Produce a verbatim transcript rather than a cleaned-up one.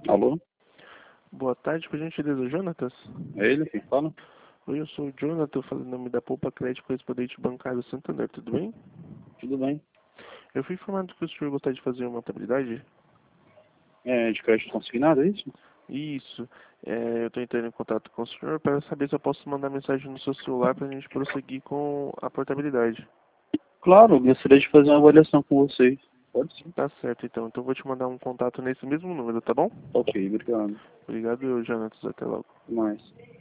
Alô? Boa tarde, por gentileza, Jonatas. É ele quem fala? Oi, eu sou o Jonathan, falando em nome da Poupa Crédito Correspondente Bancário Santander, tudo bem? Tudo bem. Eu fui informado que o senhor gostaria de fazer uma contabilidade? É de crédito consignado, é isso? Isso. É, eu estou entrando em contato com o senhor para saber se eu posso mandar mensagem no seu celular para a gente prosseguir com a portabilidade. Claro, eu gostaria de fazer uma avaliação com vocês. Pode sim. Tá certo, então. Então eu vou te mandar um contato nesse mesmo número, tá bom? Ok, obrigado. Obrigado, Jonatas. Até logo. Até mais.